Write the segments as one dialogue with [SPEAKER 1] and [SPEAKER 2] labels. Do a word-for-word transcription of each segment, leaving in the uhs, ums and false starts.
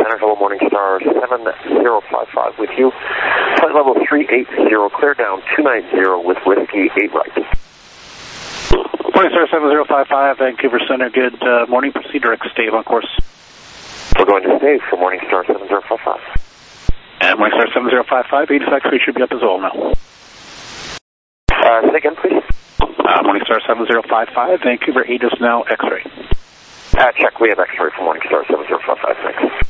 [SPEAKER 1] Center, hello Morningstar seven zero five five with you. Flight level three eight zero, clear down two nine zero with Whiskey eight right.
[SPEAKER 2] Morningstar seven zero five five, Vancouver Center, good uh, morning. Proceed direct stay on course.
[SPEAKER 1] We're going to stay for Morningstar seven zero five five.
[SPEAKER 2] And Morningstar seven zero five five, eighty X-ray should be up as well now.
[SPEAKER 1] Uh, say again, please.
[SPEAKER 2] Uh, Morningstar seven zero five five, Vancouver eight is now X-ray.
[SPEAKER 1] Uh, check, we have X-ray for Morningstar seven zero five five, thanks.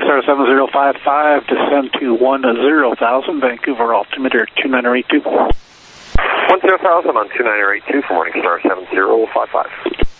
[SPEAKER 2] Star seven zero five five, descend to one zero thousand, Vancouver altimeter two nine eight two.
[SPEAKER 1] one zero thousand on two nine eight two for Morningstar seven zero five five.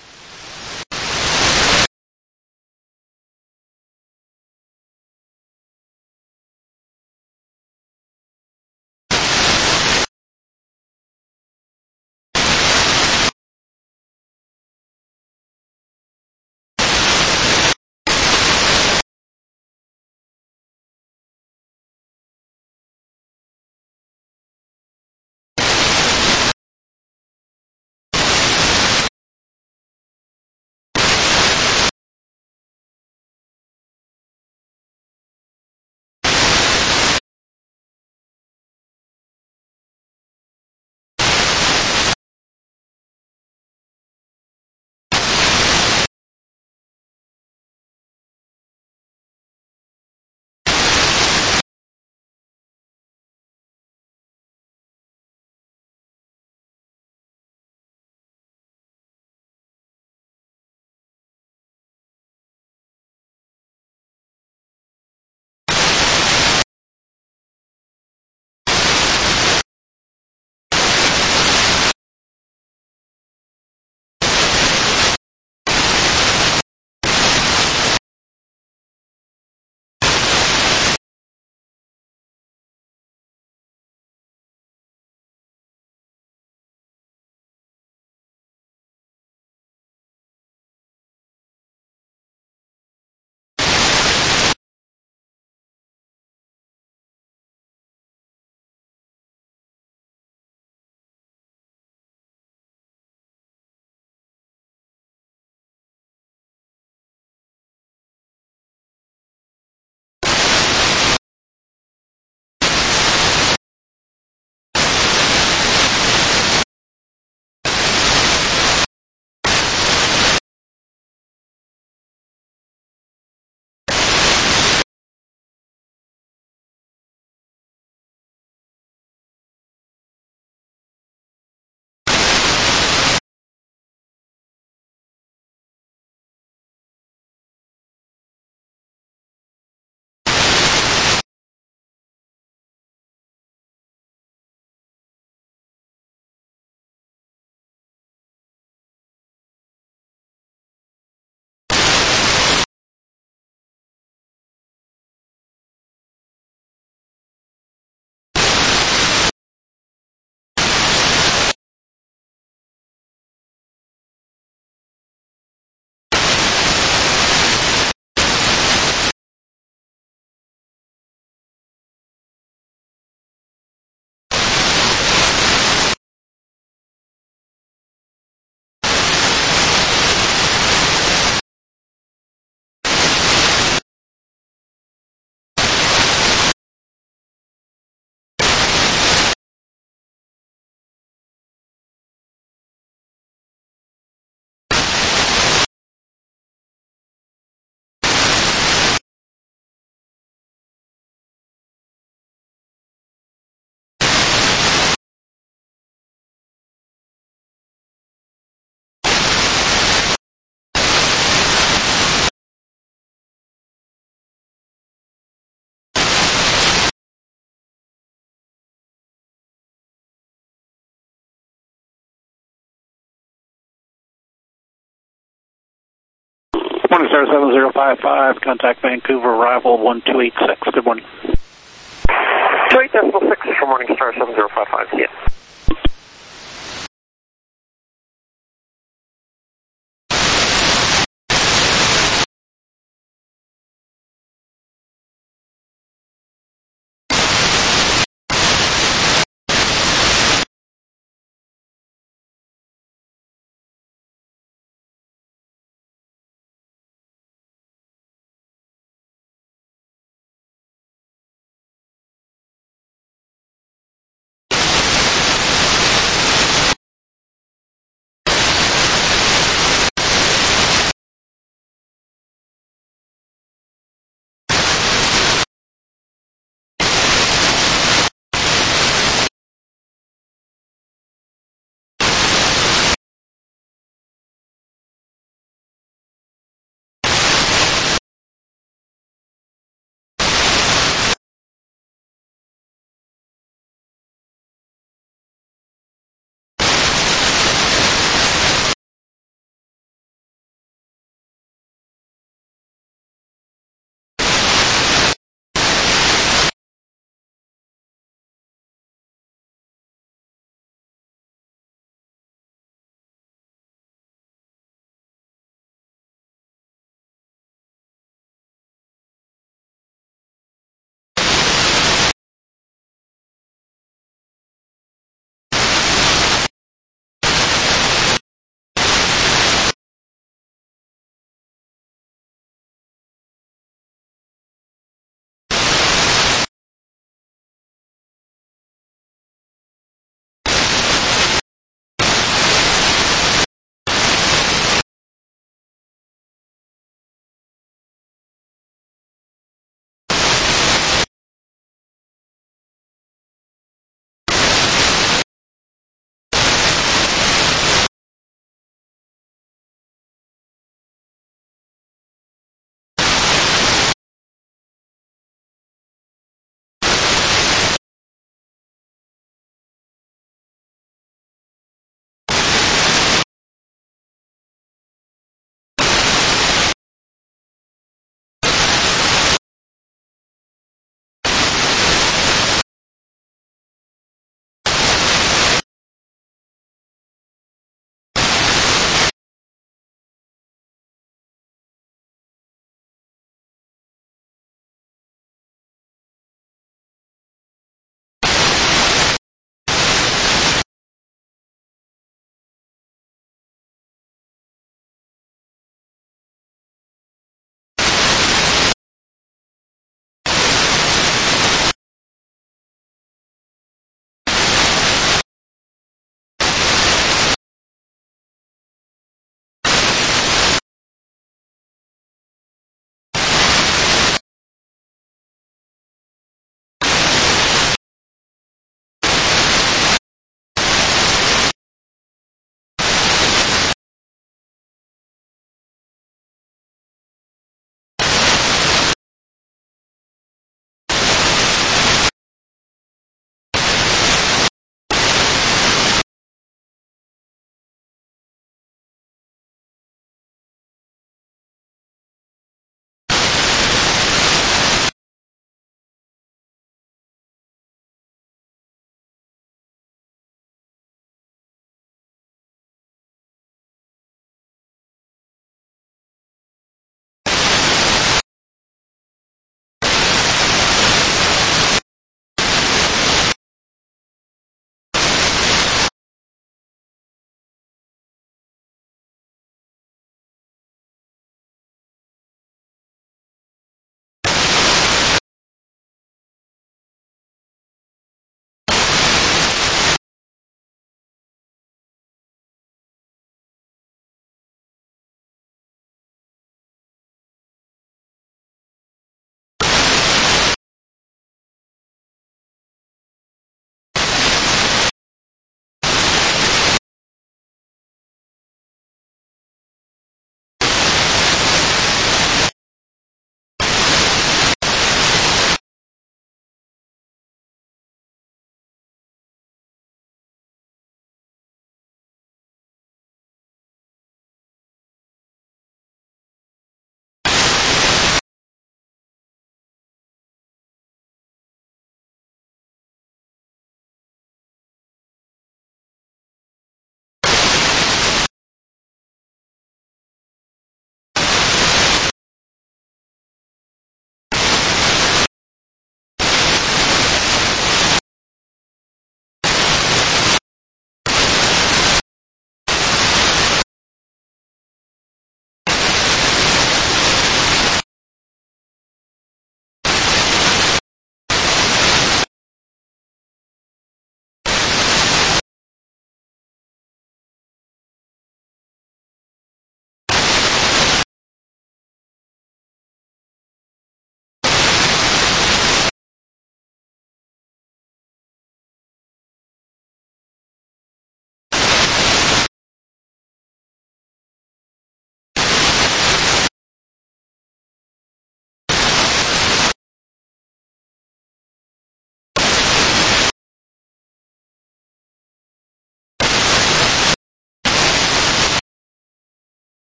[SPEAKER 2] Morningstar seven zero five five, contact Vancouver, arrival one two eight six. Good morning.
[SPEAKER 1] two eight decimal six for Morningstar seven zero five five, yeah.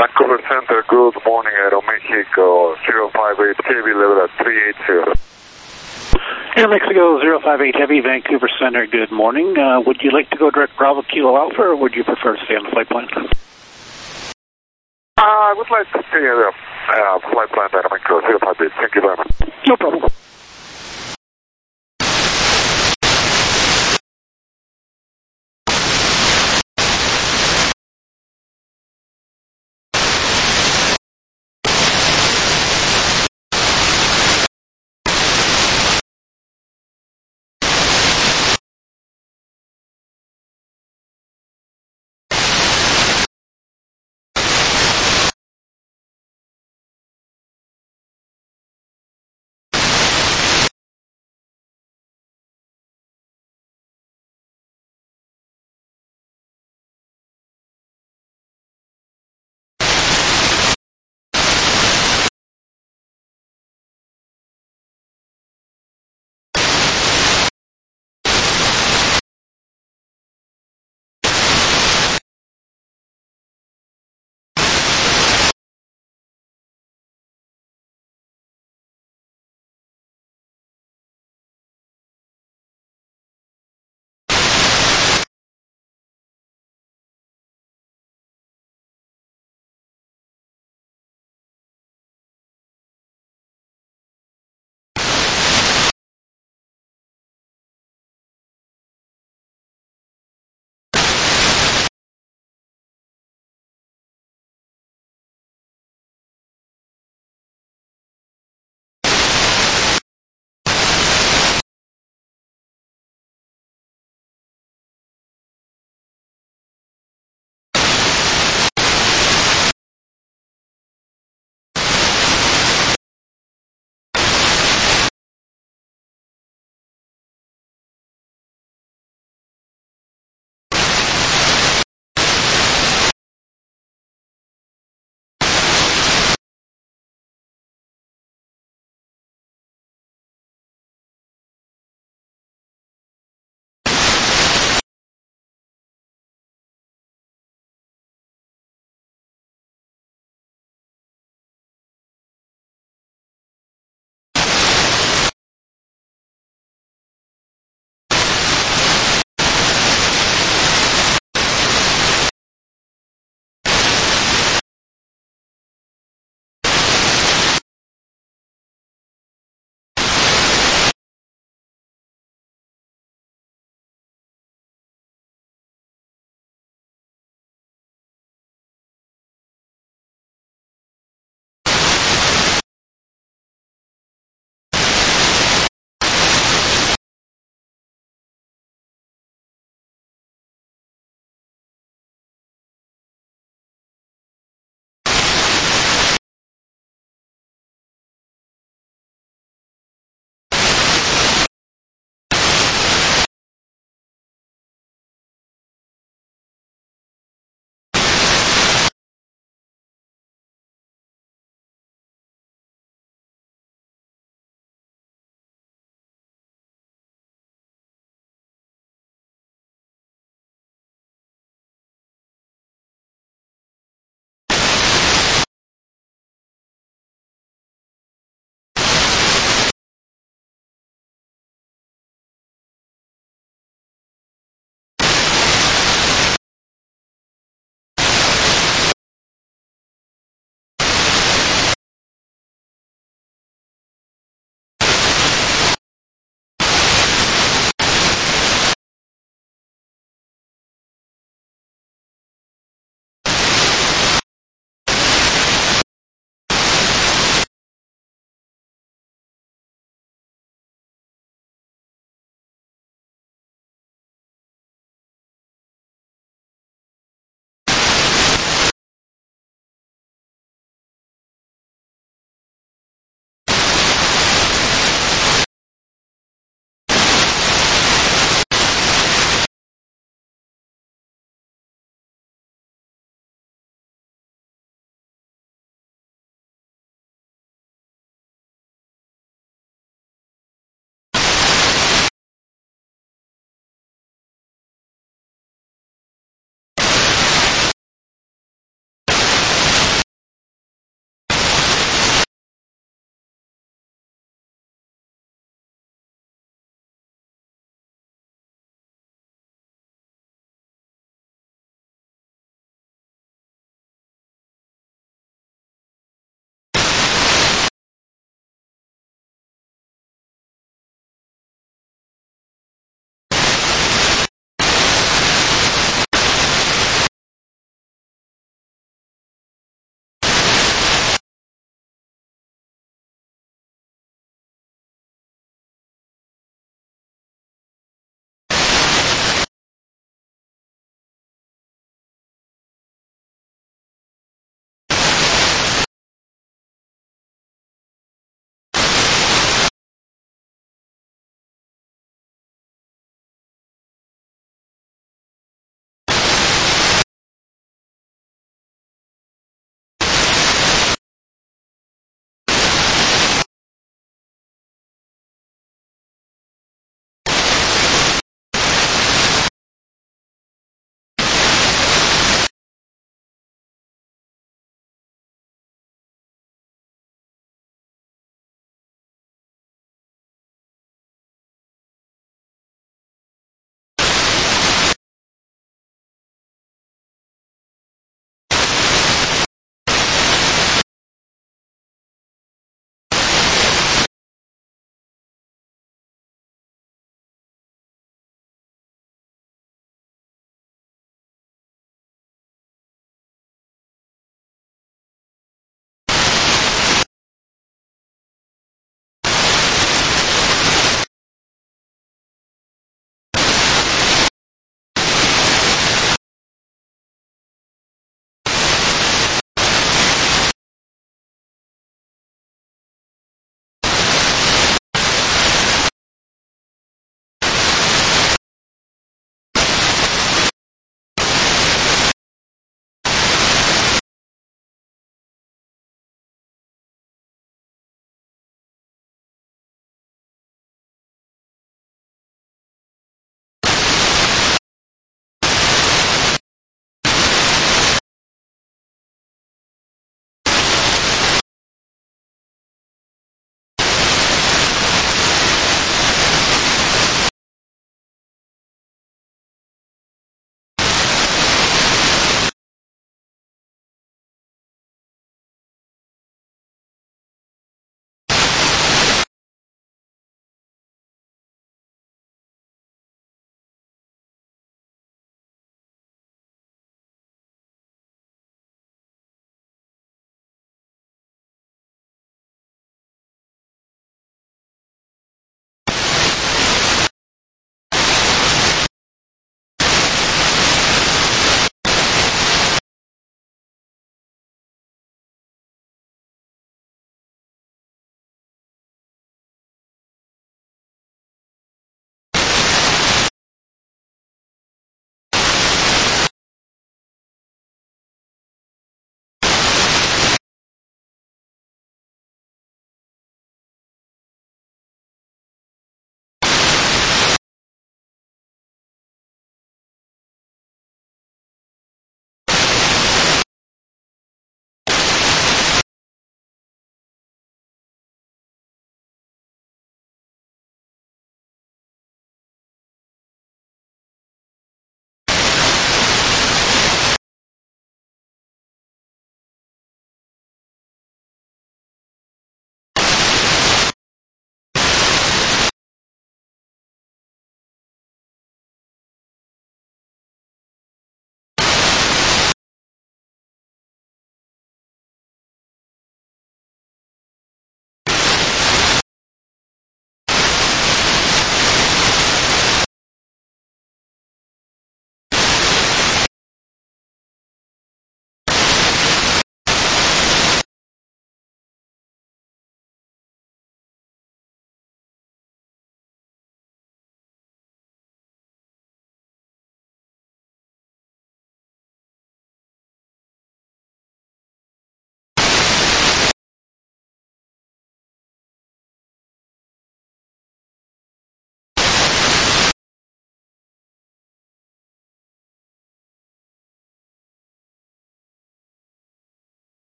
[SPEAKER 3] Vancouver Center, good morning, Aeromexico, zero five eight Heavy, level at three eighty.
[SPEAKER 2] Aeromexico zero five eight Heavy, Vancouver Center, good morning. Uh, would you like to go direct Bravo Kilo Alpha, or would you prefer to stay on the flight plan?
[SPEAKER 3] Uh, I would like to stay at the uh, flight plan Aeromexico zero five eight. Thank you very much.
[SPEAKER 2] No problem.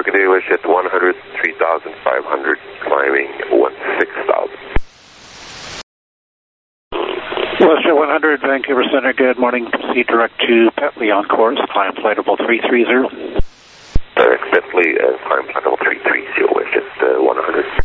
[SPEAKER 1] good day, wish at one hundred, three thousand five hundred, climbing sixteen thousand.
[SPEAKER 2] Westjet one hundred, Vancouver Center, good morning. Proceed direct to Petley on course, climb flight level three three zero.
[SPEAKER 1] Direct Petley, uh, climb flight level three three zero, wish at uh, one hundred.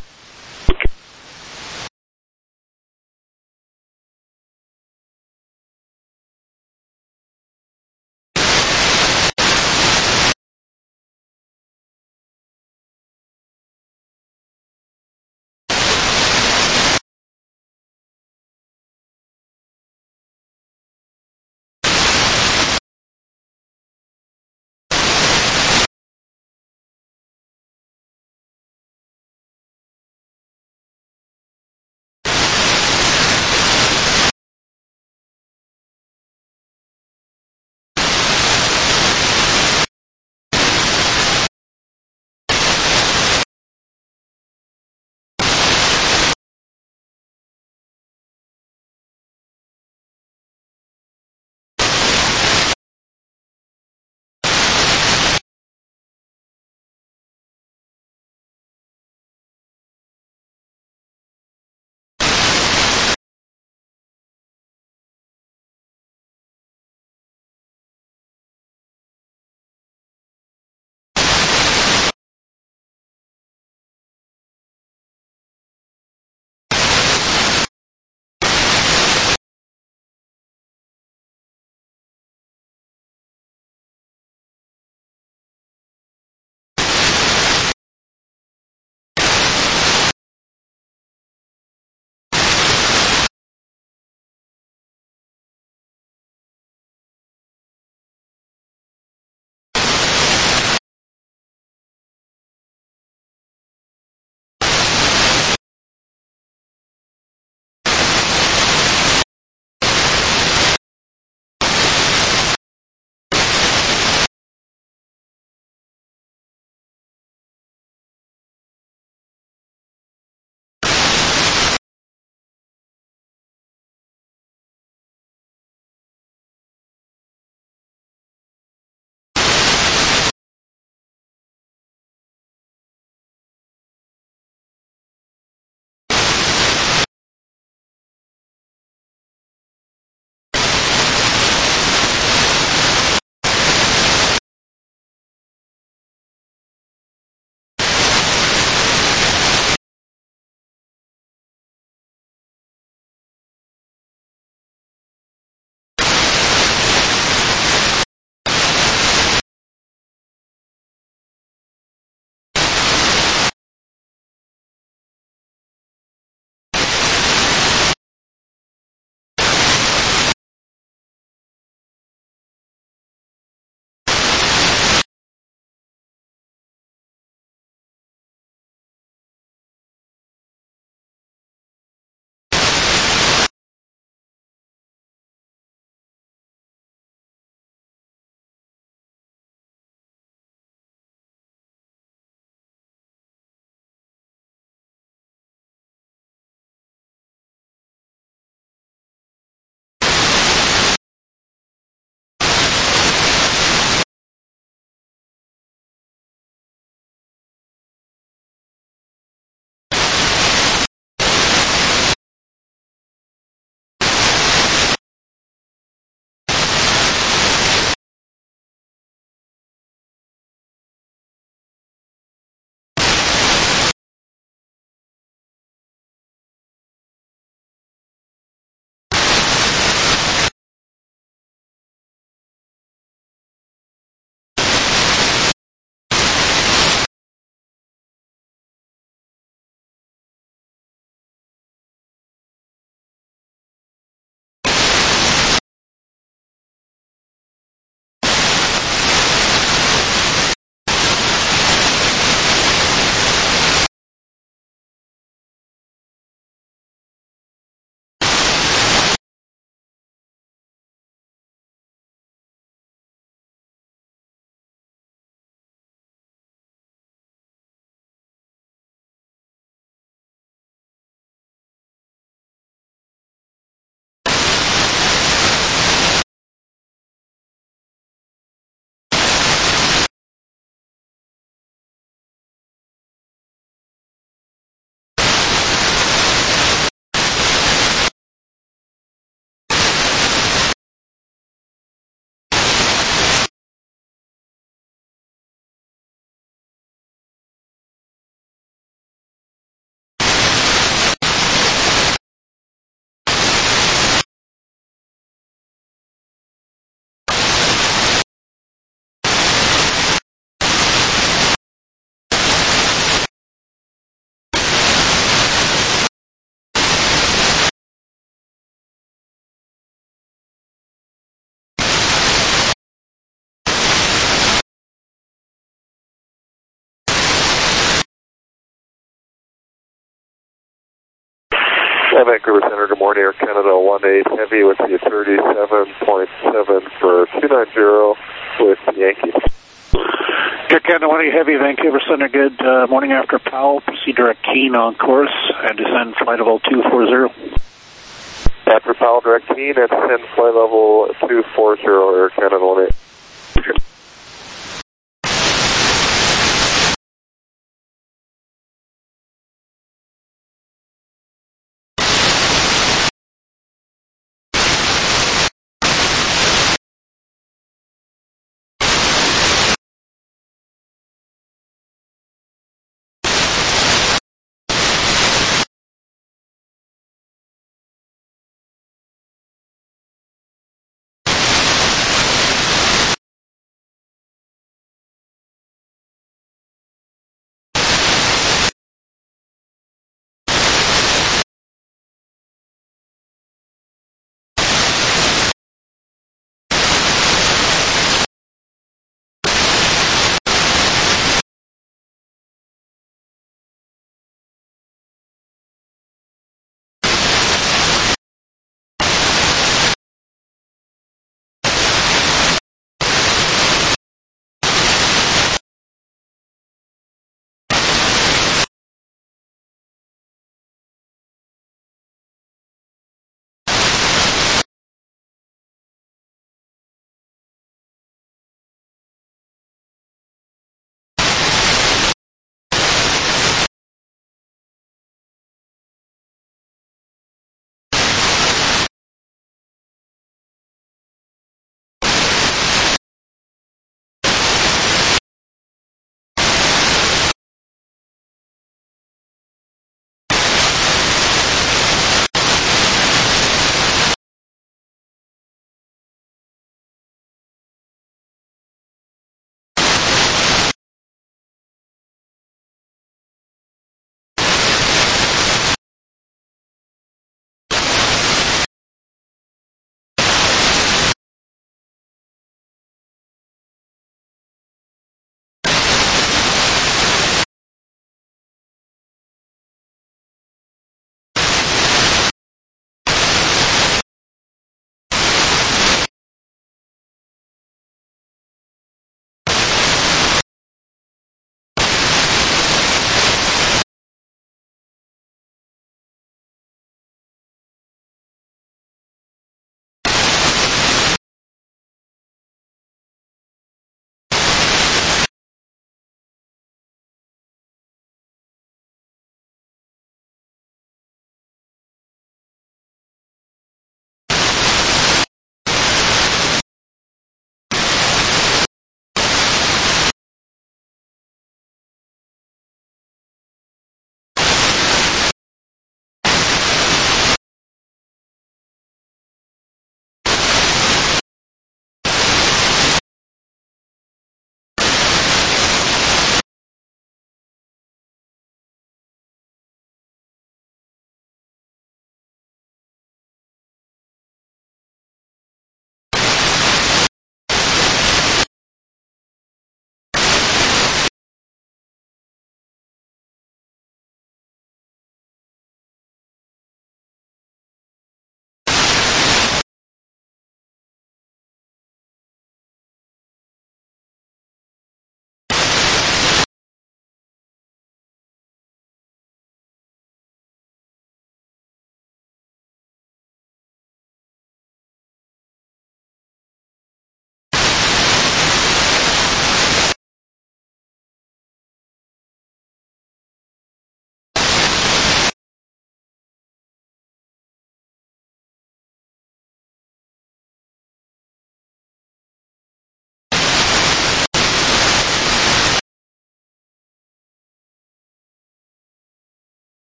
[SPEAKER 1] Hi, Vancouver Center, good morning, Air Canada one eight Heavy with the thirty-seven point seven for two nine zero with Yankee.
[SPEAKER 2] Air Canada one eight Heavy, Vancouver Center, good uh, morning after Powell. Proceed direct Keene on course and descend flight level two four zero.
[SPEAKER 1] After Powell, direct Keene and descend flight level two four zero, Air Canada one eight.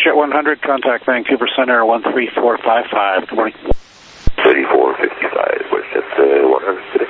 [SPEAKER 2] WestJet one hundred, contact Vancouver Center one three four five five. Good morning.
[SPEAKER 3] thirty-four fifty-five, WestJet uh, one hundred today.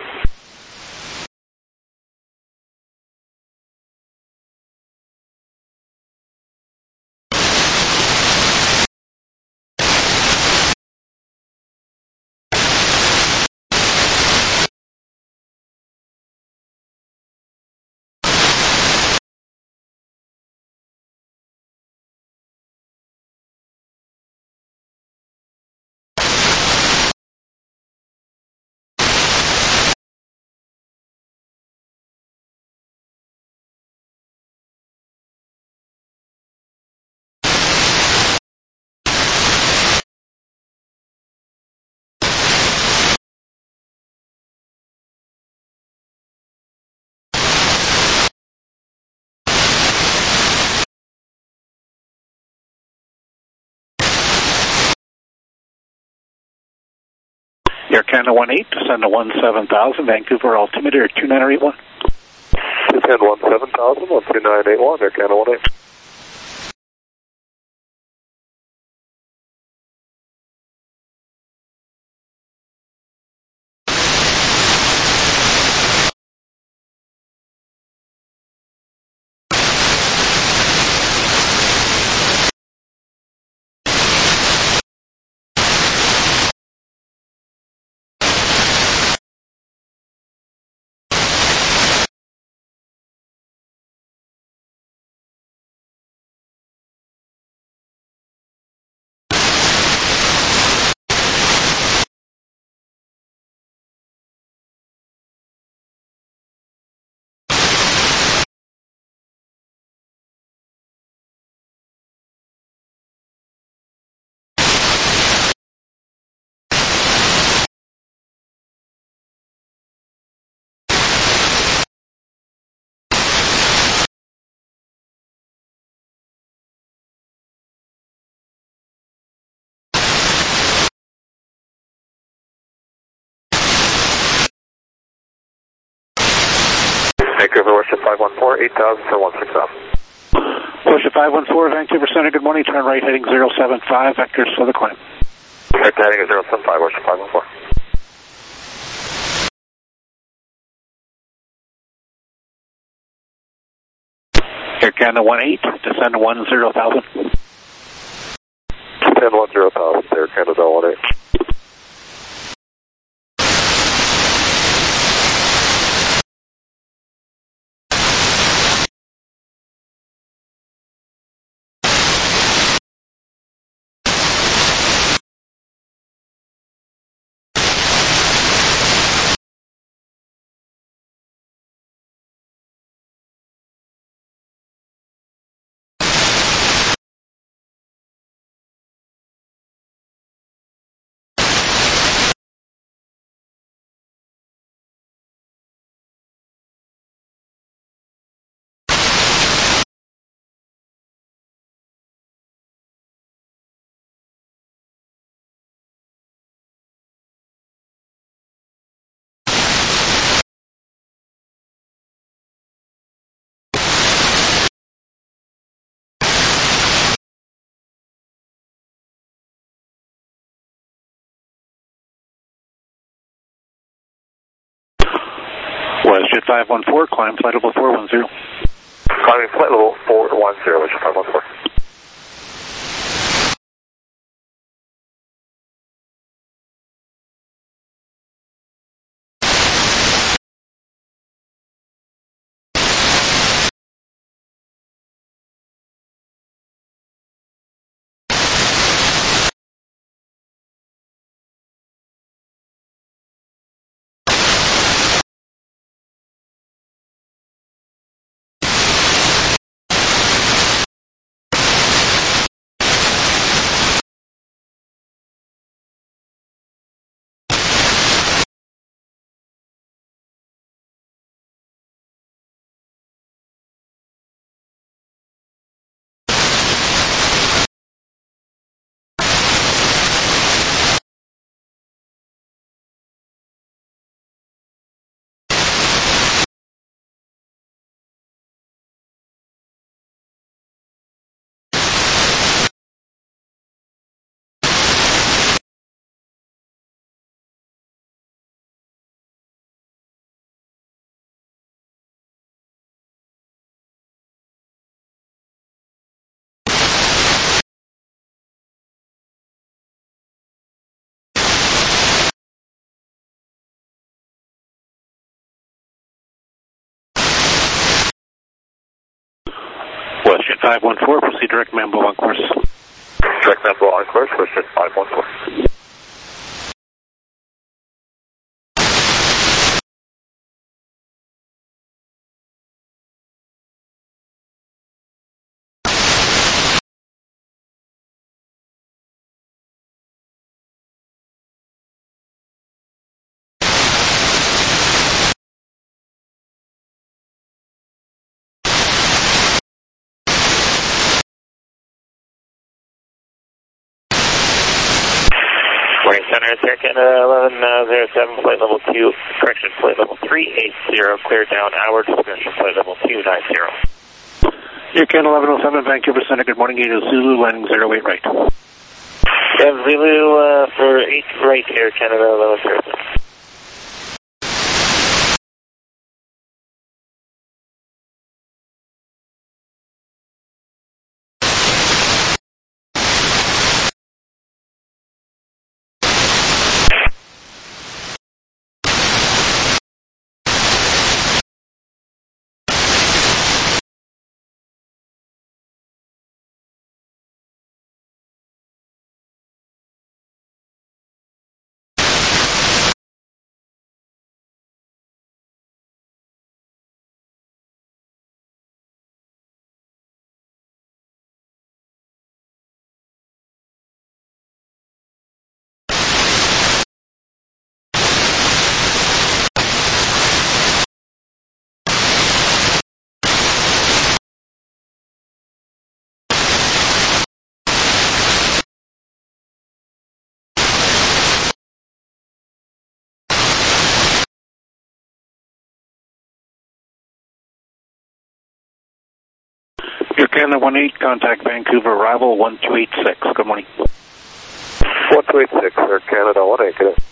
[SPEAKER 2] Air Canada one eight, descend to one seven thousand, Vancouver altimeter two nine eight one.
[SPEAKER 3] Descend one seven thousand, one two nine eight one, Air Canada one eight. Vancouver, WestJet five one four, eight thousand for one six thousand.
[SPEAKER 2] WestJet five one four, Vancouver Center, good morning. Turn right heading zero seven five, vectors for the climb.
[SPEAKER 3] Right heading is zero seven five, WestJet five one four.
[SPEAKER 2] Air Canada one eight, descend to one zero thousand.
[SPEAKER 3] Descend one zero thousand, Air Canada one eight.
[SPEAKER 2] WestJet five one four, climb flight level four one zero.
[SPEAKER 3] Climbing flight level four one zero, WestJet five one four.
[SPEAKER 2] five one four, proceed direct Mambo on course.
[SPEAKER 3] Direct Mambo on course, Houston five one four.
[SPEAKER 1] Morning Center, it's Air Canada eleven oh seven, flight level two, correction, flight level three eight zero, clear down, hour, discussion, flight level two nine zero.
[SPEAKER 2] Air Canada eleven oh seven, Vancouver Center, good morning, eight Zulu, landing zero eight right.
[SPEAKER 1] Yeah, Zulu uh, for eight right, Air Canada eleven zero seven.
[SPEAKER 2] Air Canada one eight, contact Vancouver, arrival one two eight six, good morning.
[SPEAKER 3] one two eight six, Air Canada one eight, good.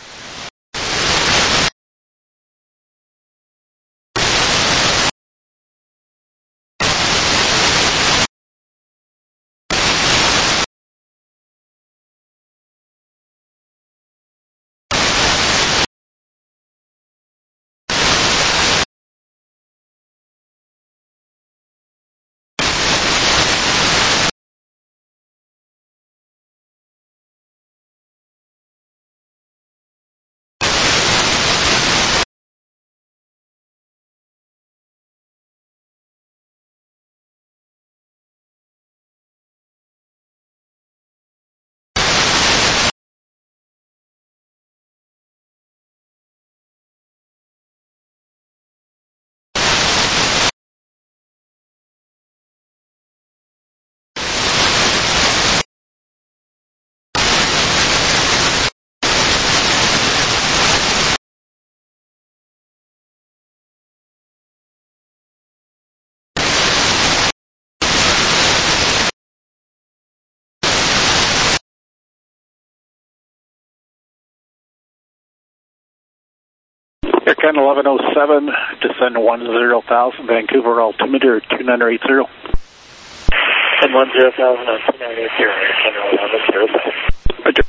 [SPEAKER 2] Air Canada eleven oh seven, descend one zero thousand, Vancouver altimeter two nine eight zero.
[SPEAKER 1] And one zero thousand on two nine eight zero, Air Canada eleven zero seven.
[SPEAKER 2] Roger.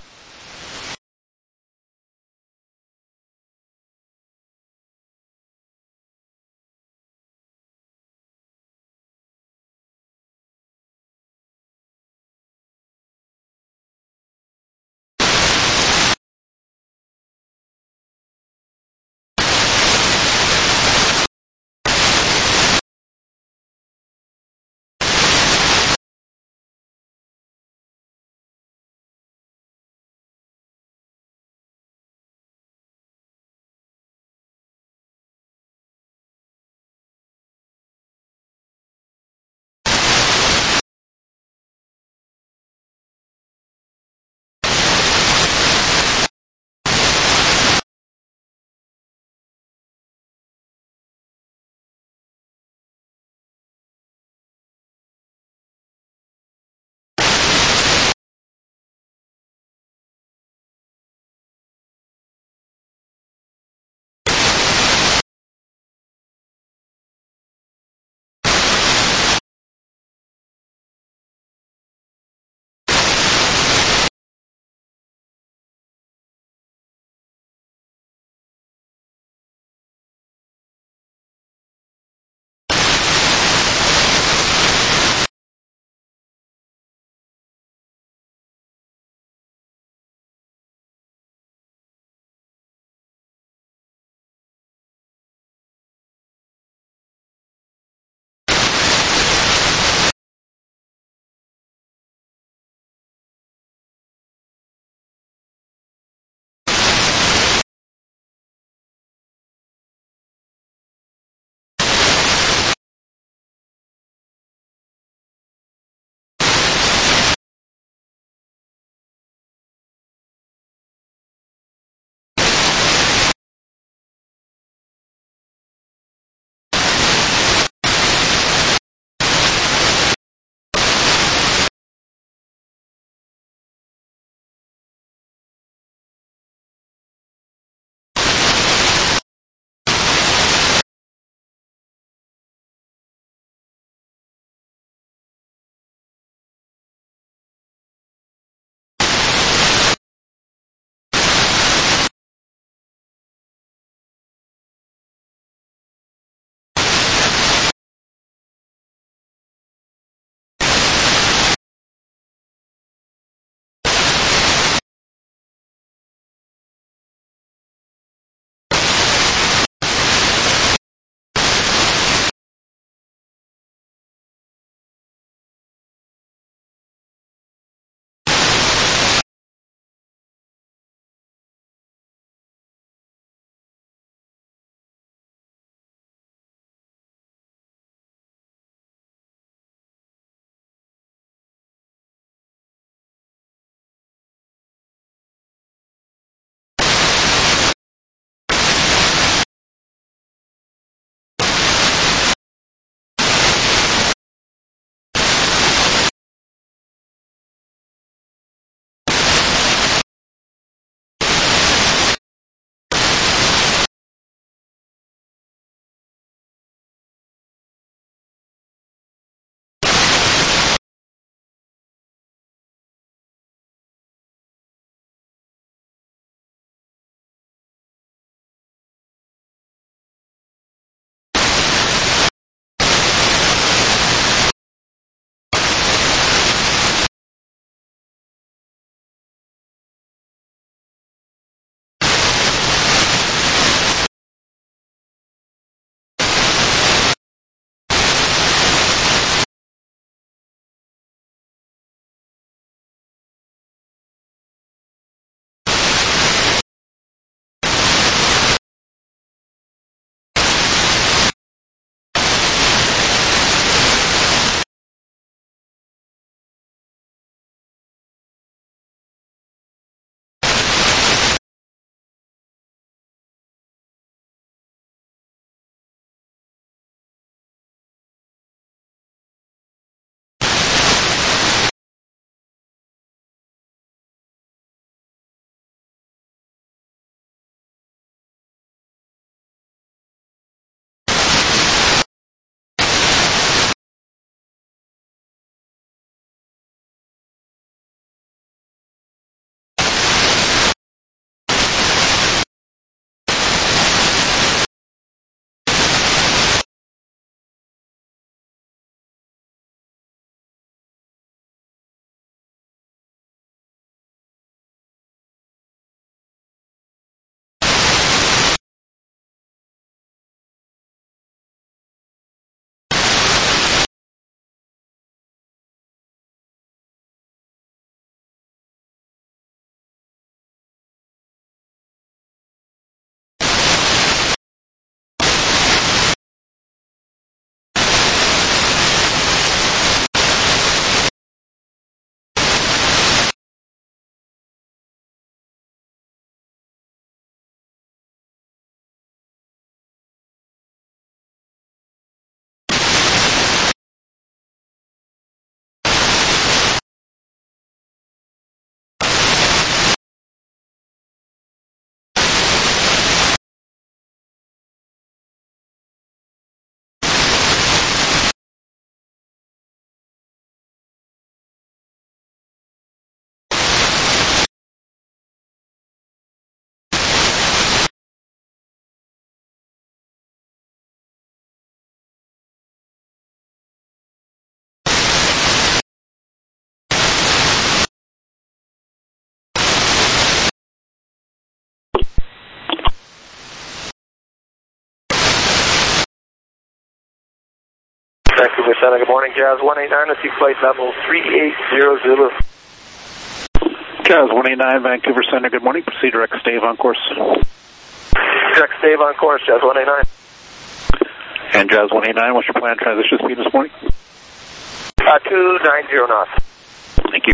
[SPEAKER 1] Center, good morning. Jazz one eight nine, let's see flight level three eight zero zero.
[SPEAKER 2] Jazz one eight nine, Vancouver Center, good morning. Proceed direct stave on course.
[SPEAKER 1] Direct stave on course, Jazz one eight nine.
[SPEAKER 2] And Jazz one eight nine, what's your planned transition speed this morning?
[SPEAKER 1] Uh, two ninety knots.
[SPEAKER 2] Thank you.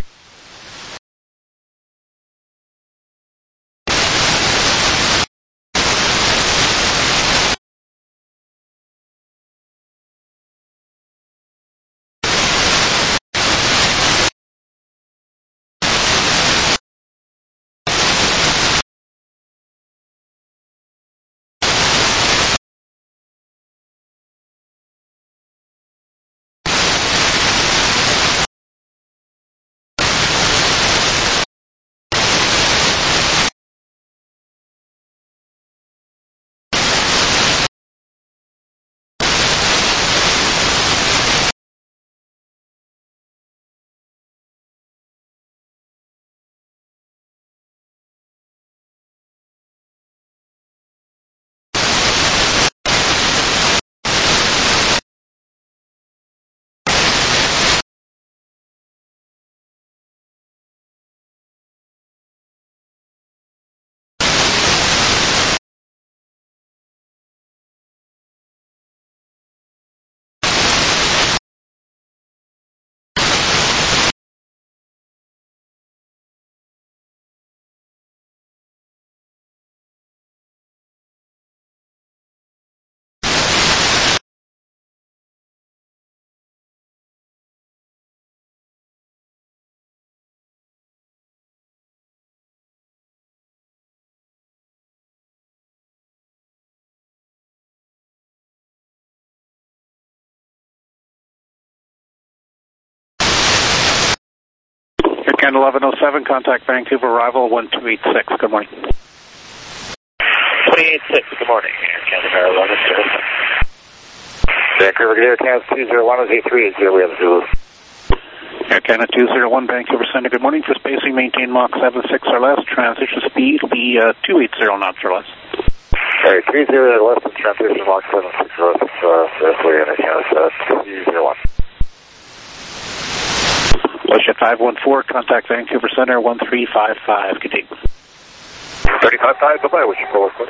[SPEAKER 2] Air Canada eleven oh seven, contact Vancouver arrival one two eight six, good morning.
[SPEAKER 1] two eight six, good morning. Air Canada eleven oh seven. Vancouver, Air Canada two zero one zero three eight zero, we have Zulu.
[SPEAKER 2] Air Canada two zero one, Vancouver Center, good morning. For spacing, maintain Mach seven six or less. Transition speed will be uh, two eighty knots or less.
[SPEAKER 3] Alright, three zero or less than transition Mach seven six or less. Uh, that's way in Air Canada two zero one.
[SPEAKER 2] Westjet five one four, contact Vancouver Center one three five five, continue.
[SPEAKER 3] thirty-five five, bye-bye, what's your full report?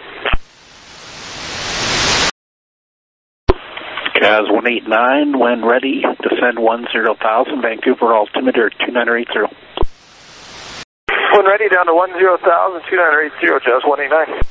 [SPEAKER 2] Jazz one eight nine, when ready, descend one zero thousand, Vancouver altimeter two nine eight zero.
[SPEAKER 1] When ready, down to one zero thousand, two nine eight zero, Jazz one eight nine.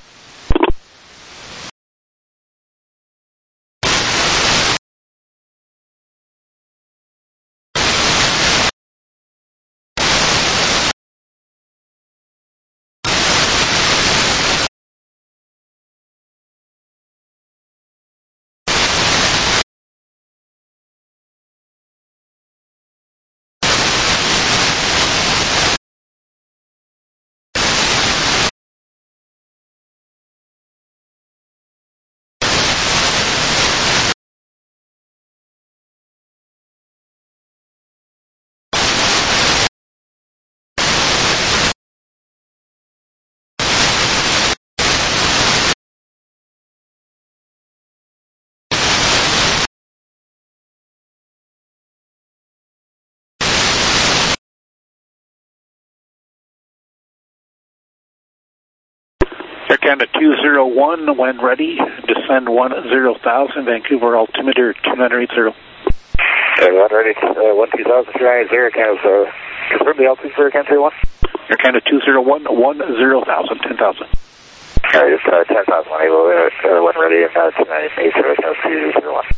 [SPEAKER 2] Air Canada two zero one, when ready, descend one zero thousand, Vancouver altimeter two nine eight zero.
[SPEAKER 3] Okay, one ready, uh, one two thousand, two nine eight zero, Canada, uh, confirm the altitude for Air Canada three one.
[SPEAKER 2] Air Canada two zero one, one zero thousand, ten thousand.
[SPEAKER 3] Alright, it's uh, ten thousand, uh, when ready, and uh, two nine eight zero, Canada two zero one.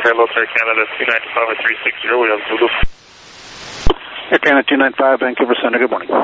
[SPEAKER 1] Hello, Air Canada two nine five three six zero, we have Zulu.
[SPEAKER 2] Air Canada two nine five, Vancouver Center, good morning.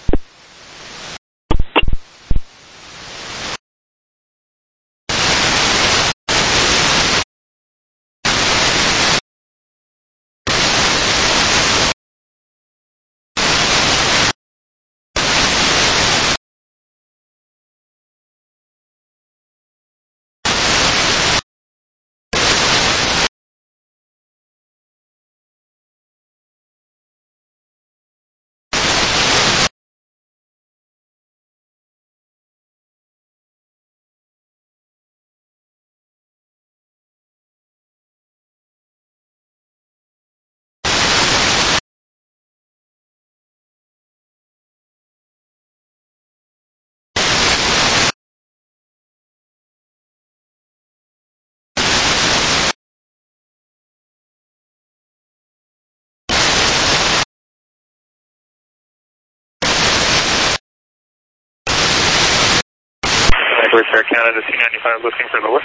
[SPEAKER 1] Air Canada two ninety-five, looking for the lift.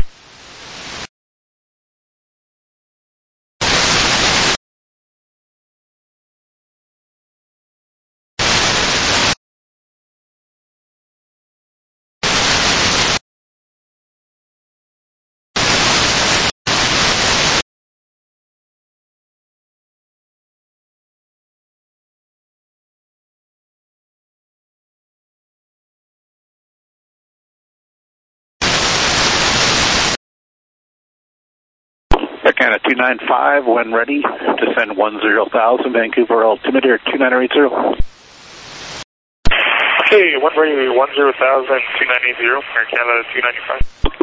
[SPEAKER 2] Air Canada two nine five, when ready, descend one zero thousand, Vancouver altimeter two nine eight zero.
[SPEAKER 1] Okay, one ready, one zero thousand, two nine eight zero, Air Canada two ninety-five.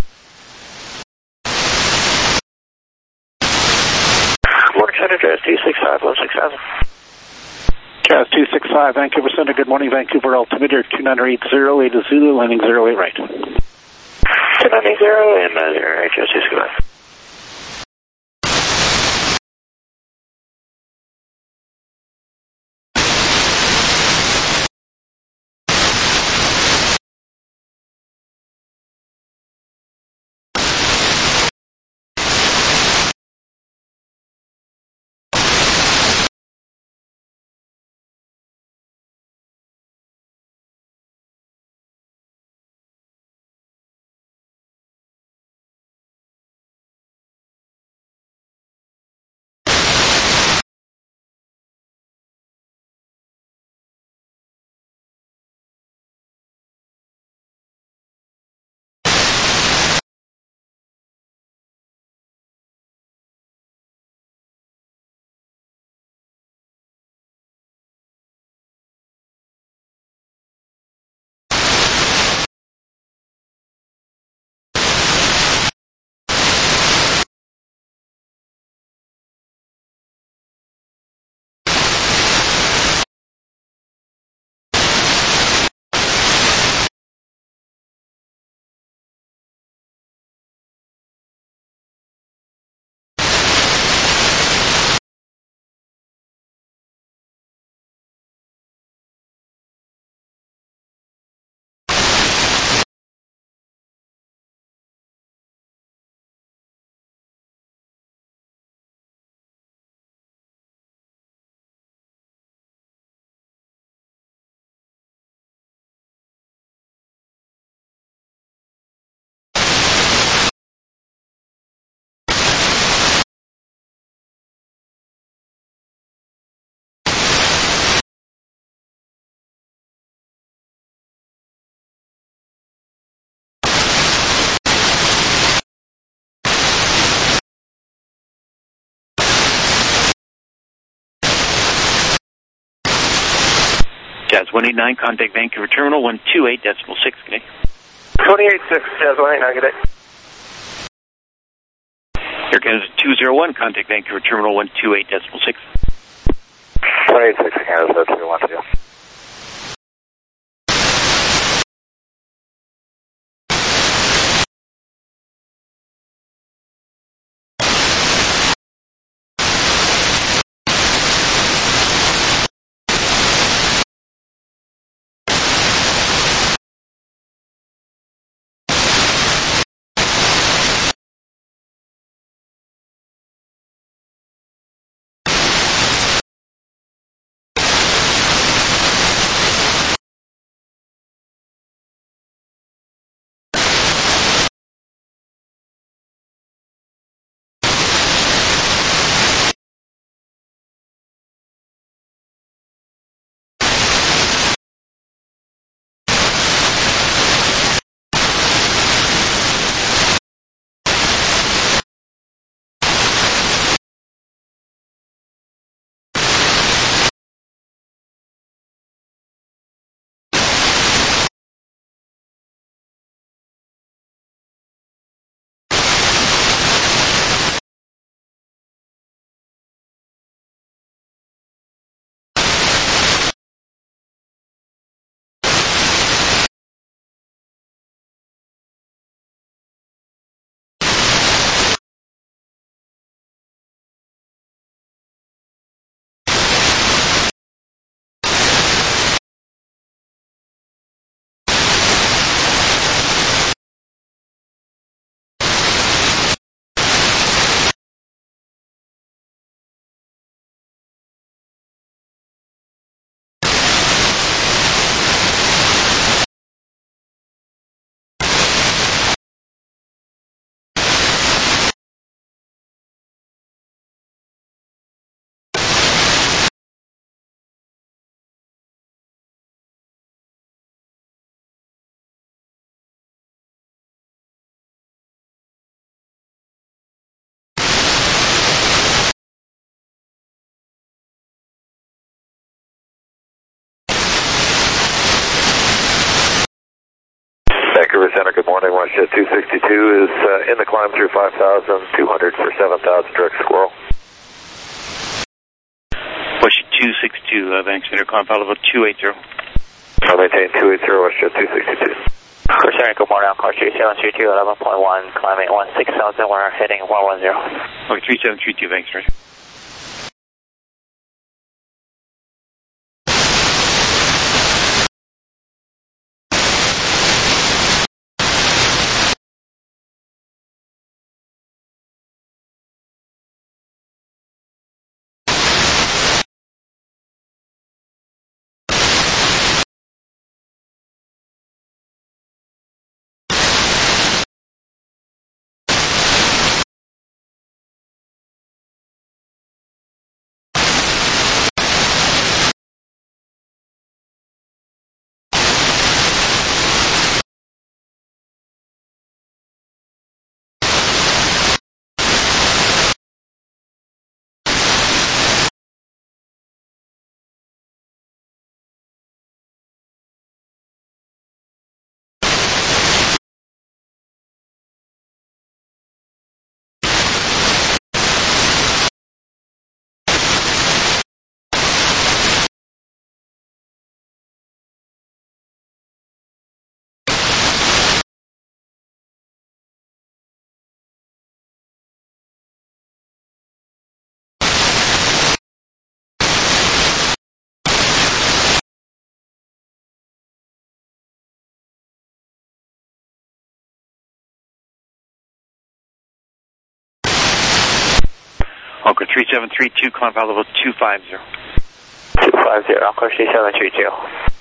[SPEAKER 3] Morning Center, Jazz two six five, one six thousand.
[SPEAKER 2] Jazz two six five, Vancouver Center, good morning, Vancouver altimeter two nine eight zero, eight Zulu, landing zero eight right.
[SPEAKER 3] two nine eight zero and uh, zero eight, Jazz two six five.
[SPEAKER 4] Jazz one eight nine, contact Vancouver Terminal one two eight decimal six, good day.
[SPEAKER 3] twenty-eight six, Jazz one eight nine, good day.
[SPEAKER 4] Air Canada two zero one, contact Vancouver Terminal one two eight decimal six.
[SPEAKER 3] twenty-eight six, Air Canada two one two. good morning. WestJet two sixty-two is uh, in the climb through five thousand two hundred for seven thousand direct squirrel.
[SPEAKER 4] WestJet two sixty-two, uh, Vancouver Center, climb level two eighty.
[SPEAKER 3] I'll maintain two eighty, WestJet two sixty-two.
[SPEAKER 1] Center, good morning, Encore three seven three two, eleven point one, climbing one six thousand, we're heading one one zero.
[SPEAKER 4] Okay, three seven three two, Vancouver. Okay, three seven three two, climb level two fifty.
[SPEAKER 1] two fifty, Encore three seven three two.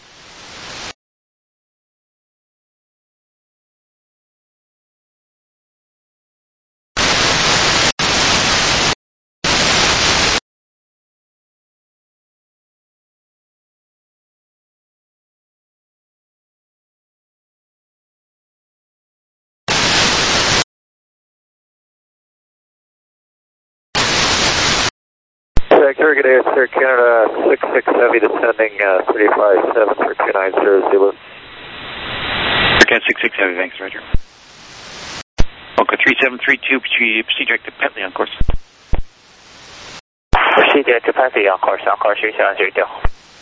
[SPEAKER 3] Sector, good day, it's Air Canada six six Heavy descending uh, three five seven for two nine zero Zulu.
[SPEAKER 4] Air Canada six six Heavy, thanks, Roger. Okay, three seven three two, proceed direct to Petley on course.
[SPEAKER 1] Proceed direct to Petley on course, Encore three seven three two.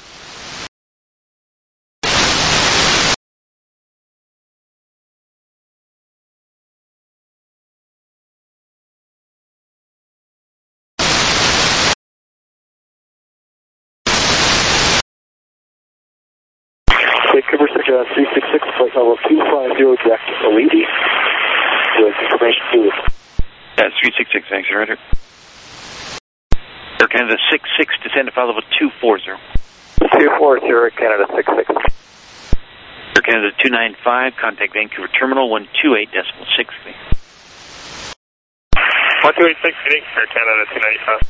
[SPEAKER 3] Vancouver Center three six six, flight level two fifty, direct to Alidi. With information due.
[SPEAKER 4] That's three six six, thanks, Roger. Air Canada six six, descend to flight level two forty.
[SPEAKER 3] two forty, Air Canada six six.
[SPEAKER 4] Air Canada two nine five, contact Vancouver Terminal one two eight decimal six.
[SPEAKER 1] one two eight six, Air Canada two nine five.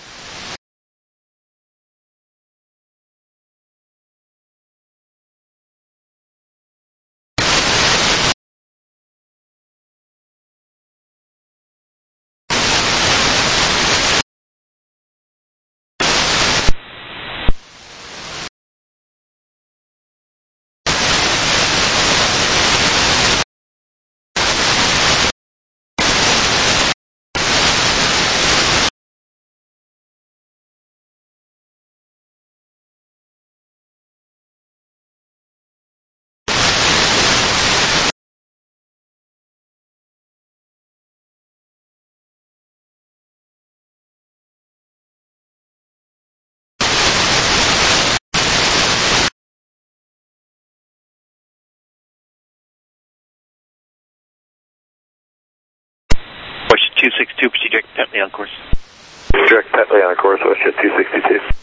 [SPEAKER 4] WestJet two sixty-two, proceed direct to Petley on course.
[SPEAKER 3] Direct Petley on course, WestJet two sixty-two.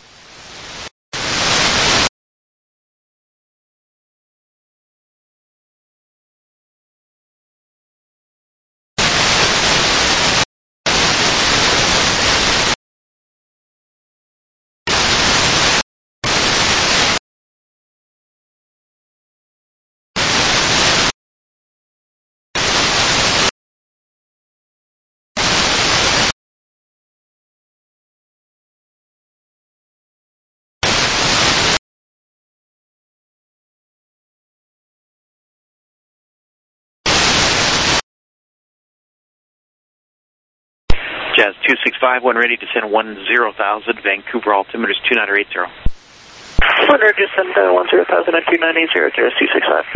[SPEAKER 4] Jazz two six five, one ready to send one zero thousand, Vancouver altimeter is two nine eight zero.
[SPEAKER 1] one ready to send uh, one zero thousand at two nine eight zero, Jazz two six five.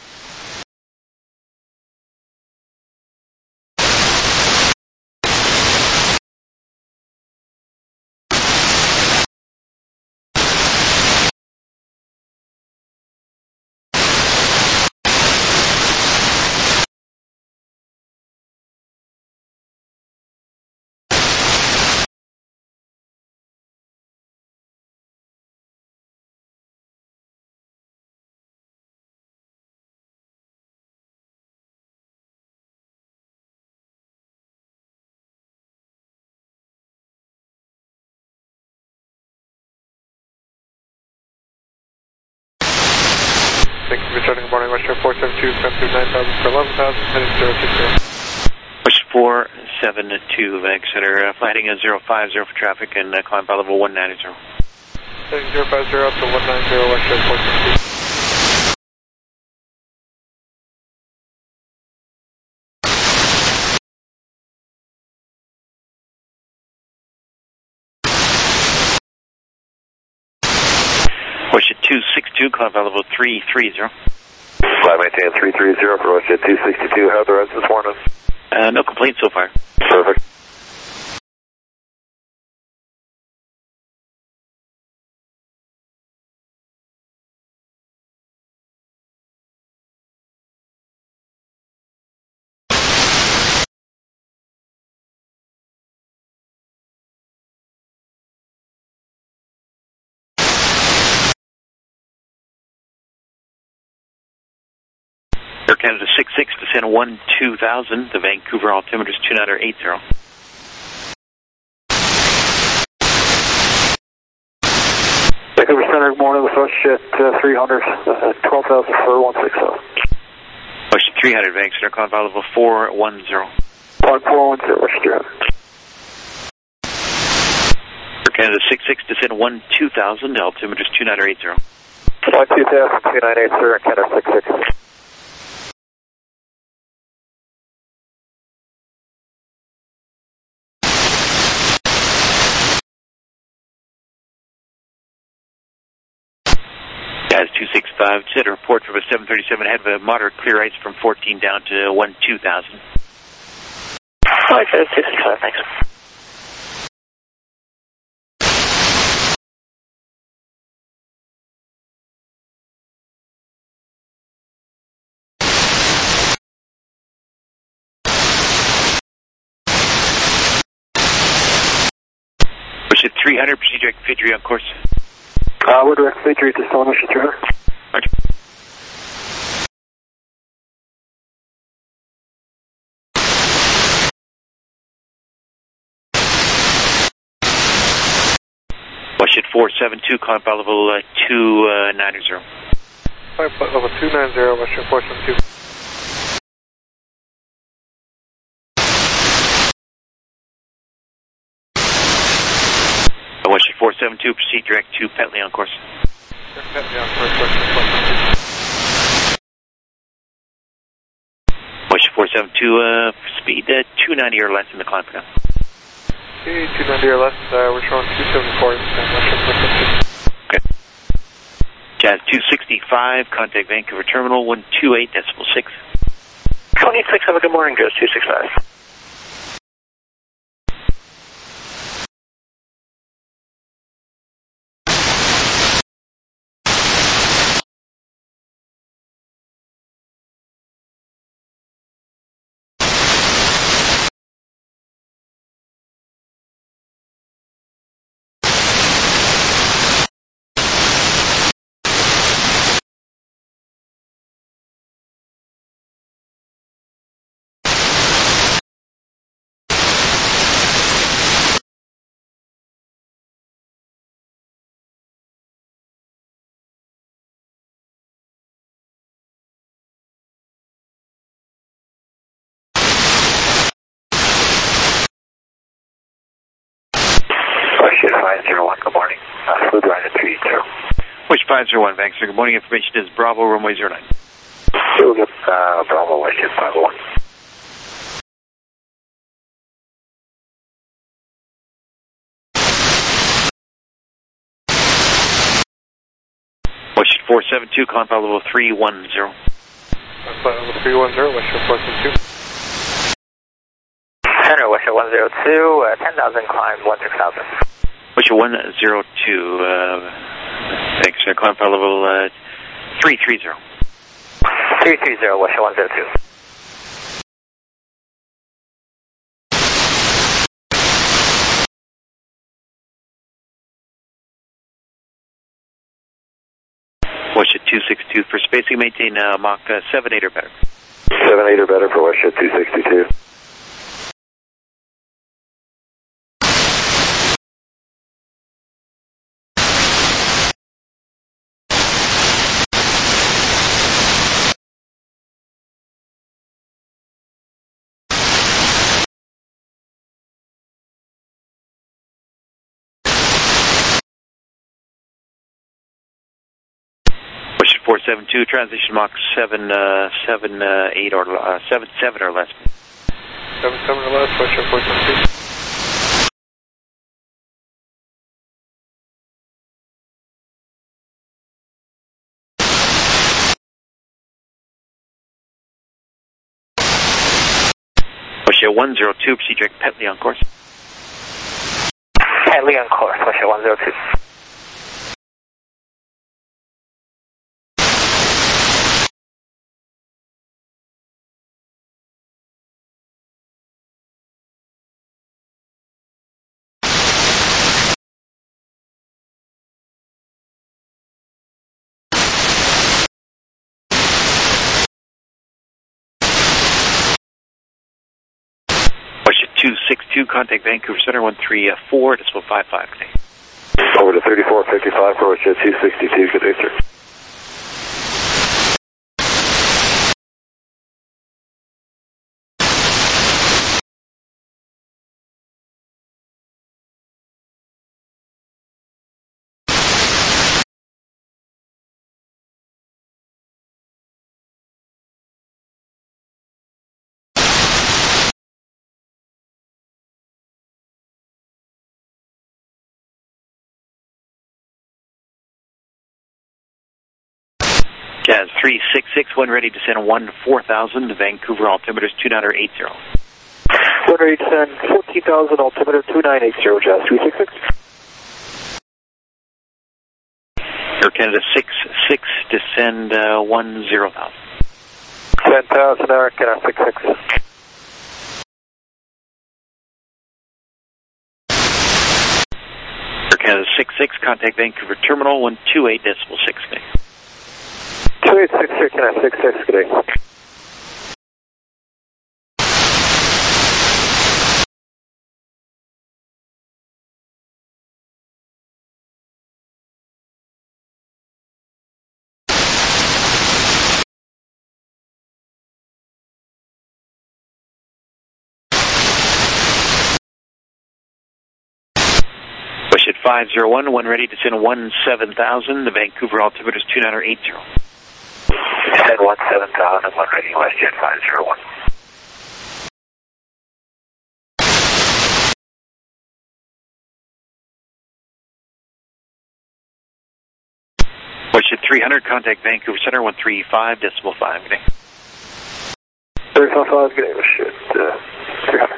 [SPEAKER 3] Thank you for returning. Good morning, Western four seven two, seven two nine thousand for eleven thousand, heading zero six zero.
[SPEAKER 4] West four seven two, Vac Center, uh, flighting at zero five zero for traffic and uh, climb by level one ninety.
[SPEAKER 3] Heading zero five zero up to one nine zero, Western four seven two.
[SPEAKER 4] Westjet two six two, climb by level three three zero.
[SPEAKER 3] Flight maintain three three zero for Westjet two sixty-two. How are the roads this morning?
[SPEAKER 4] Uh, no complaints so far.
[SPEAKER 3] Perfect.
[SPEAKER 4] Air Canada six six, descend one two thousand, the Vancouver altimeter is two nine eight zero.
[SPEAKER 3] Vancouver Center, good morning with Westjet uh, three hundred, uh, twelve thousand for one six zero.
[SPEAKER 4] Westjet three hundred, Vac Center, climb by level four one zero.
[SPEAKER 3] Point four one zero, Westjet.
[SPEAKER 4] Air Canada six six, descend one two thousand, altimeter is two nine eight zero.
[SPEAKER 3] One two thousand, two nine eight zero, Canada six six.
[SPEAKER 4] Jazz two six five, set a report from a seven thirty-seven ahead of a moderate clear ice from fourteen down to one two thousand.
[SPEAKER 1] Hi, Jazz two six five, thanks.
[SPEAKER 4] Westjet three hundred, proceed direct Fidry on course.
[SPEAKER 3] Uh, we're direct Fidry to Stone Westjet three hundred.
[SPEAKER 4] Roger. Westjet four seven two, climb by level uh, two ninety.
[SPEAKER 3] Flight level two ninety, Westjet four seven two.
[SPEAKER 4] Westjet four seven two, proceed direct to Petley on course.
[SPEAKER 3] Petley on course, Westjet four seven two.
[SPEAKER 4] Westjet four seven two, uh, speed uh, two ninety or less in the climb now.
[SPEAKER 3] Okay, two ninety or less, uh, we're showing two seventy-four, Westjet four seven two.
[SPEAKER 4] Okay. Jazz two sixty-five, contact Vancouver Terminal one two eight decimal six.
[SPEAKER 1] one eight six, have a good morning, Jazz two six five.
[SPEAKER 3] Westjet five zero one, good morning. Uh, Food Ryan at three zero.
[SPEAKER 4] Westjet five zero one, Vancouver. Good morning. Information is Bravo, runway zero nine.
[SPEAKER 3] Uh, Bravo, Westjet five oh one.
[SPEAKER 4] four seven two, climb file level three one zero.
[SPEAKER 5] Flight level three one zero, Westshore four seven two.
[SPEAKER 1] Center, Westshore one zero two, uh, ten thousand, climb one six thousand.
[SPEAKER 4] Westshore one zero two, uh, thanks, sir. Climb file level uh, three three zero.
[SPEAKER 1] three three zero, Westshore one zero two.
[SPEAKER 4] Westshore two six two for spacing, maintain uh, Mach uh, seven eight or better.
[SPEAKER 3] seven eight or better for Westshore two sixty-two.
[SPEAKER 4] four seven two, transition Mach seven, uh, seven, uh, eight or, uh, seven, seven or less.
[SPEAKER 5] seven seven or less, Westshore four seven two.
[SPEAKER 4] Westshore one zero two, proceed direct Petley on course.
[SPEAKER 1] Petley on course, Westshore one zero two.
[SPEAKER 4] two six two, contact Vancouver Center, one three four, decimal five five, good day.
[SPEAKER 3] Over to thirty-four fifty-five for Westshore two sixty-two, good day, sir.
[SPEAKER 4] Jazz three six six, one ready to send one four thousand, Vancouver altimeter is two nine eight zero.
[SPEAKER 3] One ready to send fourteen thousand, altimeter two nine eight zero, Jazz three six six.
[SPEAKER 4] Air Canada six six, descend uh, one zero thousand.
[SPEAKER 3] ten thousand, Air Canada six six.
[SPEAKER 4] Air Canada six six, contact Vancouver Terminal, one two eight decimal six, good day.
[SPEAKER 3] two eight six, Air Canada six six, good day.
[SPEAKER 4] Westshore five zero one, one ready to send one seven thousand, the Vancouver altimeter is two nine eight zero.
[SPEAKER 1] Send one seven thousand, one ready, Westjet five zero one.
[SPEAKER 4] Westshore three hundred, contact Vancouver Center, one three five decimal five, good day.
[SPEAKER 3] three five five, good day, Westshore uh, three hundred.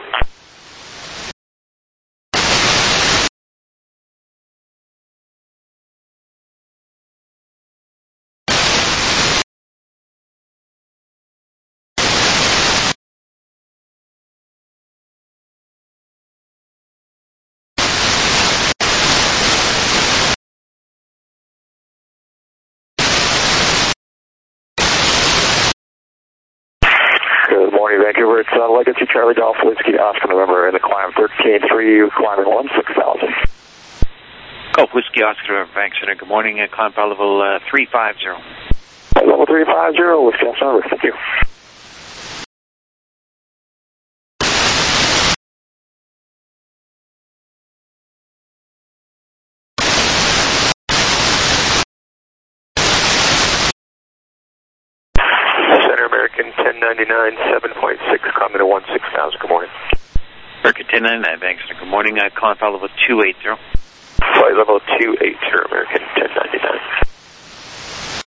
[SPEAKER 3] Good morning, Vancouver. It's uh, Legacy Charlie Golf Whiskey Oscar November in the climb thirteen three, climbing one six thousand.
[SPEAKER 4] Golf Whiskey Oscar Bank Center, good morning, uh, climb file level uh, three five zero.
[SPEAKER 3] Level three five zero, Whiskey Oscar November, thank you. Center American ten ninety-nine, seven point six, climbing to one six thousand, good morning.
[SPEAKER 4] American ten ninety-nine, Bank Center, good morning, uh, climb file level two eight zero.
[SPEAKER 3] Flight level two eight zero, American ten ninety-nine.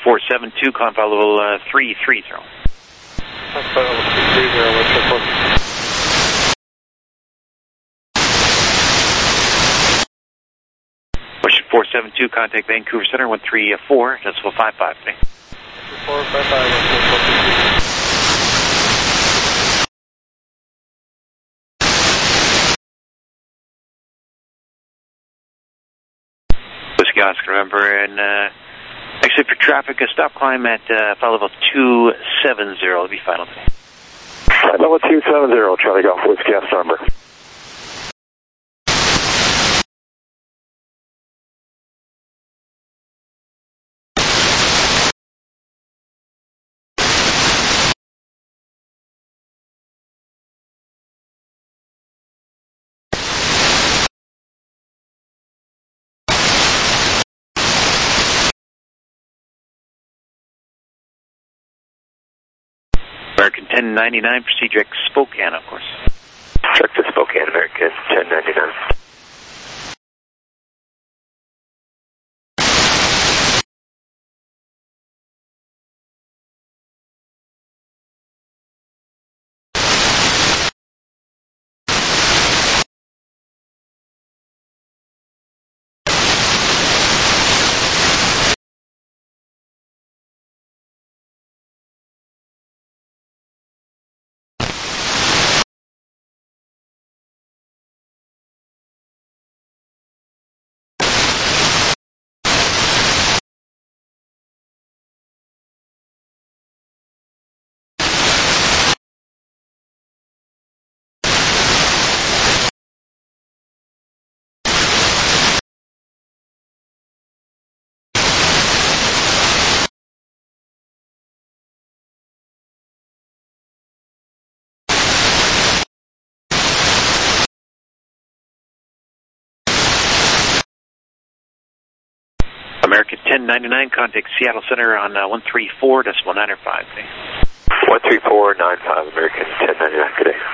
[SPEAKER 4] four seven two, climb flight level uh, three three zero.
[SPEAKER 5] Climb flight level three three zero, what's your forecast?
[SPEAKER 4] Question four seven two, contact Vancouver Center, one three four, decimal five five.
[SPEAKER 5] four five five, what's your forecast?
[SPEAKER 4] Whiskey Oscar, remember, and uh, actually for traffic, a stop climb at uh, flight level two seven zero, it'll be final.
[SPEAKER 3] Flight level two seven zero, Charlie Golf Whiskey Oscar number.
[SPEAKER 4] American ten ninety-nine, proceed direct Spokane, of course.
[SPEAKER 3] Direct to Spokane, American ten ninety-nine.
[SPEAKER 4] American ten ninety-nine, contact Seattle Center on uh, one three four, decimal nine five.
[SPEAKER 3] one three four nine five, American ten ninety-nine, good day.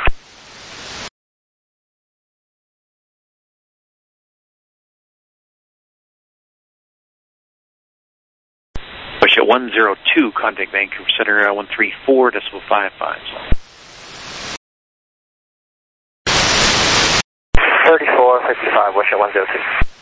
[SPEAKER 4] Push at one zero two, contact Vancouver Center, uh, one three four, decimal five five.
[SPEAKER 1] thirty-four fifty-five, wish at one zero two.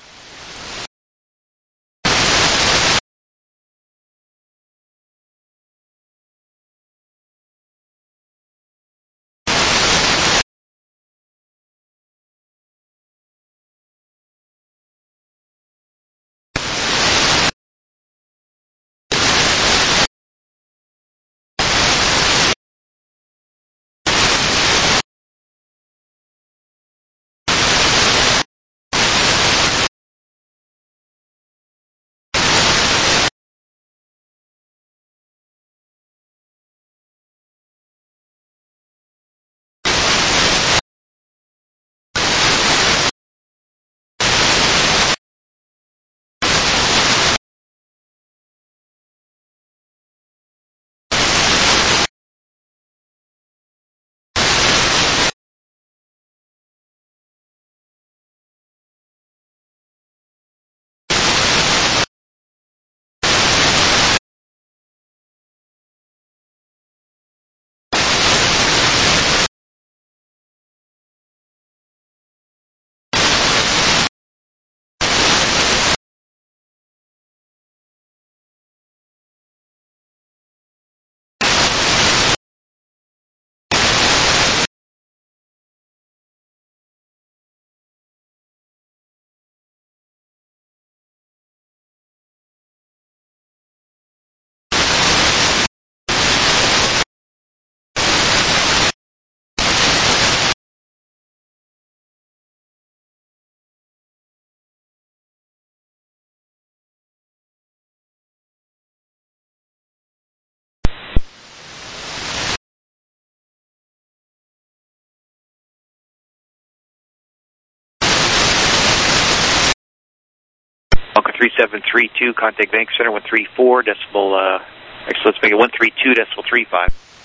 [SPEAKER 4] Uncle three seven three two, contact Vancouver Center, one three four, decimal, uh, actually let's make it one three two, decimal three five.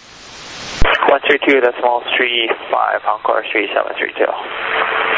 [SPEAKER 1] one three two, decimal three five, Encore three seven three two.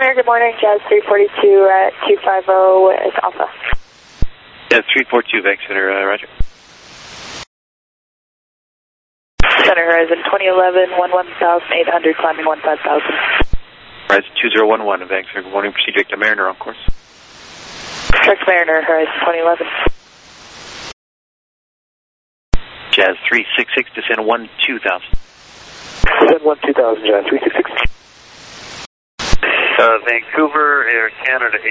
[SPEAKER 6] Center, good morning. Jazz three forty-two at two fifty is Alpha.
[SPEAKER 4] Jazz three forty-two, Bank Center, uh, roger.
[SPEAKER 6] Center Horizon twenty eleven, one thousand eight hundred, climbing one five thousand.
[SPEAKER 4] Horizon two zero one one, Bank Center, good morning. Proceed direct to Mariner on course.
[SPEAKER 6] Direct Mariner, Horizon twenty eleven.
[SPEAKER 4] Jazz three six six, descend one two thousand.
[SPEAKER 3] Descend one two thousand, Jazz three six six.
[SPEAKER 5] Uh, Vancouver, Air Canada